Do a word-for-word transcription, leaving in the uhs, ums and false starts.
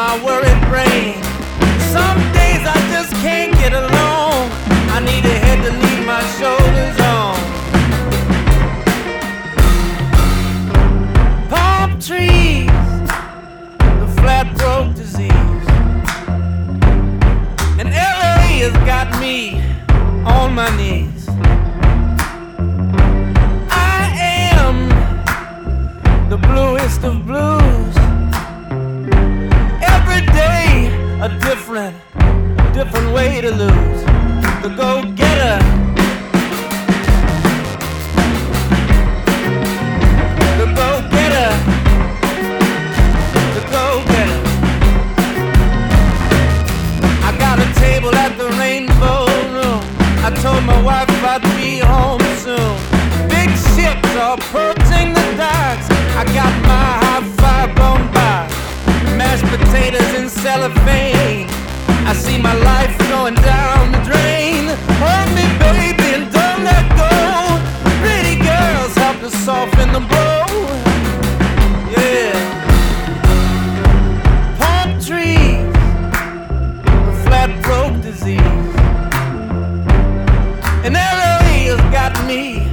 my worried brain. Some days I just can't get along. I need a head to lean my shoulders on. Palm trees, the flat broke disease, and L A has got me on my knees. I am the bluest of blues. Every day a different, a different way to lose. The go-getter, the go-getter, the go-getter. I got a table at the Rainbow Room. I told my wife I'd be home soon. Big ships are approaching the docks. I got my high-five blown by. Mashed potatoes in cellophane. I see my life going down the drain. Hold me, baby, and don't let go. Pretty girls help to soften the blow. Yeah. Palm trees, the flat broke disease, and L A has got me